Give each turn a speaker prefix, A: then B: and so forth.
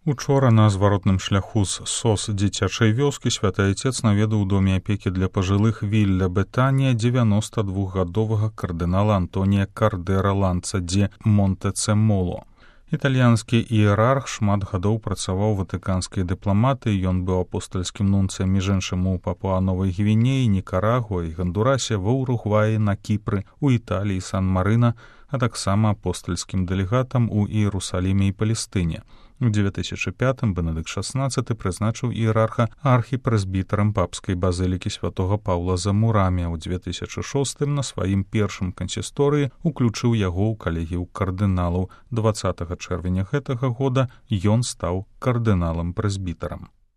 A: Учора на зваротным шляху з СОС дзіцячай вёскі святы айцец наведаў у доме апекі для пажылых Вілля Бетанія 92-гадовага кардынала Антонія Кардера Ланца де Монтецемоло. Італьянскі іерарх шмат гадоў працаваў у ватыканскай дыпламатыі, ён быў апостальскім нунцыем між іншым у Папуа-Новай Гвінеі, Нікарагуа і Гондурасе, ва Уругваі, на Кіпры, у Італіі, Сан-Марына, а таксама апостальскім дэлегатам у Іерусаліме і Палестыне. У 2005-м Бенедыкт XVI прызначыў іерарха архіпрэзбітарам папскай базылікі святога Паўла за Мурамі. У 2006-м на сваім першым кансісторыі уключыў яго ў калегію кардыналаў. 20 чэрвеня гэтага года ён стаў кардыналам-прэзбітарам.